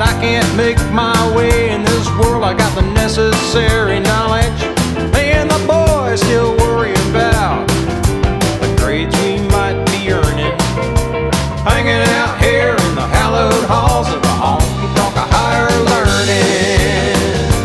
I can't make my way in this world. I got the necessary knowledge. Me and the boys still worry about the grades we might be earning, hanging out here in the hallowed halls of the honky-tonk of higher learning.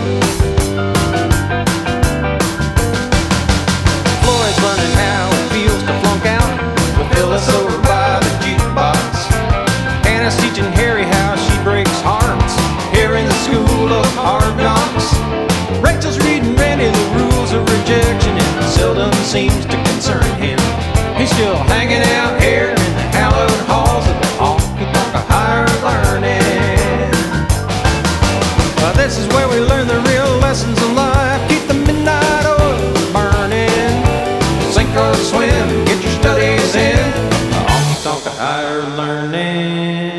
Floyd's learning how it feels to flunk out with Phyllis over by the jukebox. Hannah's teaching Harry how she breaks hearts here in the school of hard knocks. Rachel's reading Randy the rules of rejection, and it seldom seems to concern him. He's still hanging out here in the hallowed halls of the honky-tonk of higher learning. This is where we learn the real lessons of life. Keep the midnight oil burning. Sink or swim, get your studies in. The honky-tonk of higher learning.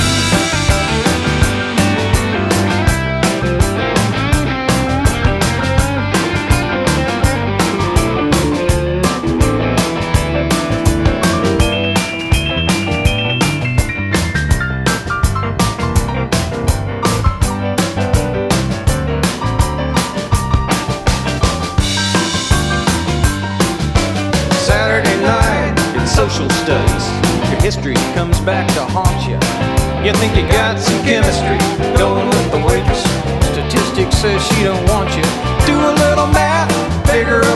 Social studies, your history comes back to haunt you. You think you got some chemistry going with the waitress. Statistics says she don't want you. Do a little math, figure